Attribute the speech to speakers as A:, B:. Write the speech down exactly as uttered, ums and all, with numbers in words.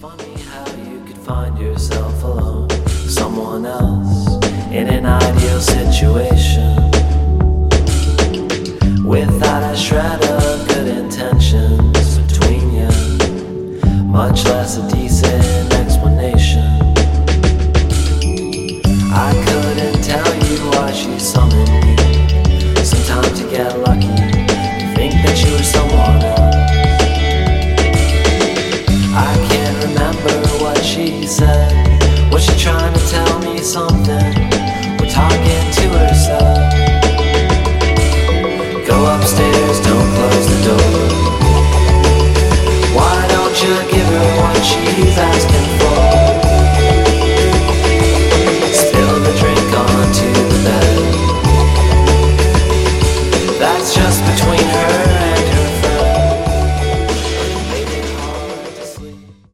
A: funny how you could find yourself alone, someone else in an ideal situation, without a shred of good intentions between you, much less a decent explanation. I couldn't tell you why she summoned me. Sometimes you get lucky, you think that you were someone else. I can't remember what she said. Was she trying to tell me something? Or talking to herself? Go upstairs, don't close the door. Why don't you give her what she's asking?